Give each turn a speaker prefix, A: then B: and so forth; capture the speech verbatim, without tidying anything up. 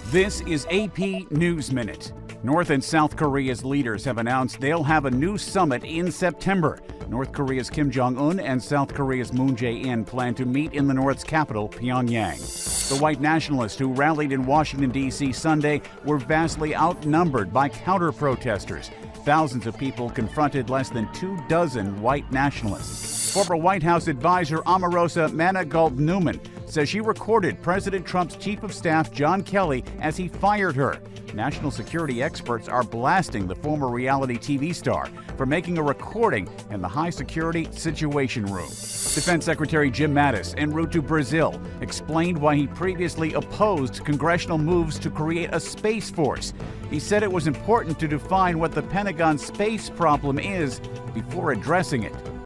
A: This is A P News Minute. North and South Korea's leaders have announced they'll have a new summit in September. North Korea's Kim Jong-un and South Korea's Moon Jae-in plan to meet in the North's capital, Pyongyang. The white nationalists who rallied in Washington, D C Sunday were vastly outnumbered by counter-protesters. Thousands of people confronted less than two dozen white nationalists. Former White House advisor Omarosa Manigault-Newman says she recorded President Trump's chief of staff John Kelly as he fired her. National security experts are blasting the former reality T V star for making a recording in the high-security Situation Room. Defense Secretary Jim Mattis, en route to Brazil, explained why he previously opposed congressional moves to create a space force. He said it was important to define what the Pentagon's space problem is before addressing it.